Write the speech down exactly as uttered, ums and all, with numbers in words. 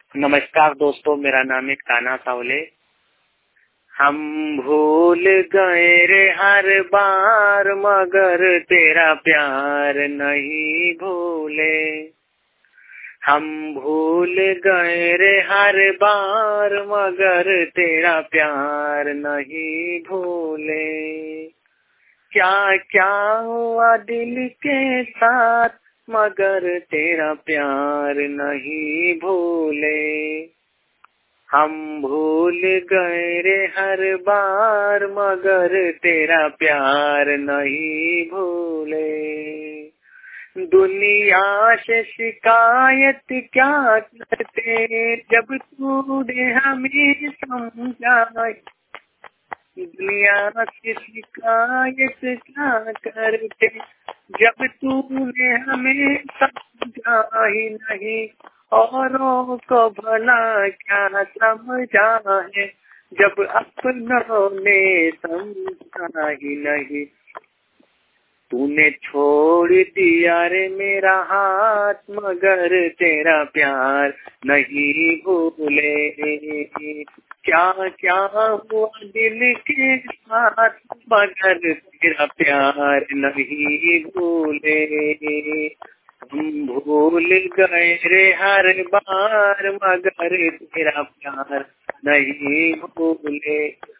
नमस्कार दोस्तों, मेरा नाम है कान्हा सावले। हम भूल गए रे हर बार, मगर तेरा प्यार नहीं भूले। हम भूल गए रे हर बार, मगर तेरा प्यार नहीं भूले। क्या क्या हुआ दिल के साथ, मगर तेरा प्यार नहीं भूले। हम भूल गए रे हर बार, मगर तेरा प्यार नहीं भूले। दुनिया से शिकायत क्या करते, जब तूने हमें समझाया। दुनिया से शिकायत क्या करते, जब तूने हमें समझा ही नहीं। औरों को भला क्या समझा है, जब अपनों ने समझा ही नहीं। तूने छोड़ दिया रे मेरा हाथ, मगर तेरा प्यार नहीं भूले। क्या क्या हुआ दिल के साथ, मगर तेरा प्यार नहीं भूले। हम भूल गए रे हर बार, मगर तेरा प्यार नहीं भूले।